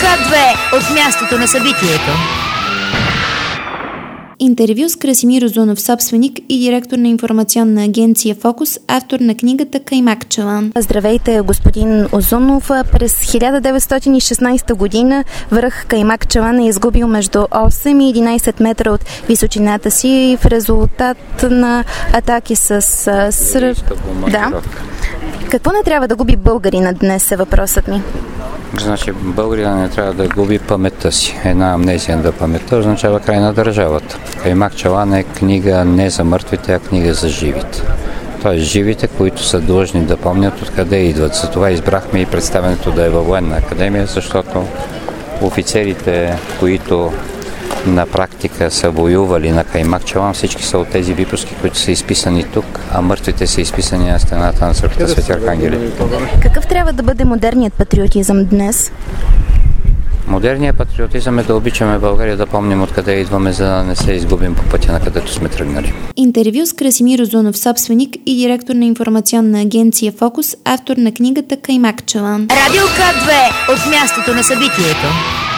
К2 от мястото на събитието. Интервю с Красимир Узунов, собственик и директор на информационна агенция Фокус, автор на книгата Каймак Чалан. Здравейте, господин Узунов. През 1916 година връх Каймак Чалан е изгубил между 8 и 11 метра от височината си в резултат на атаки с Да. Какво не трябва да губи българина днес е въпросът ми. Значи българина не трябва да губи паметта си. Една амнезия да паметта означава край на държавата. Каймак Чалан е книга не за мъртвите, а книга за живите. Тоест живите, които са длъжни да помнят откъде идват. Затова избрахме и представенето да е във военна академия, защото офицерите, които на практика са воювали на Каймак Чалан, всички са от тези випуски, които са изписани тук, а мъртвите са изписани на стената на църквата Свети Архангели. Какъв трябва да бъде модерният патриотизъм днес? Модерният патриотизъм е да обичаме България, да помним откъде идваме, за да не се изгубим по пътя, на където сме тръгнали. Интервю с Красимир Узунов, собственик и директор на информационна агенция Фокус, автор на книгата Каймак Чалан. Радио К2 от мястото на събитието.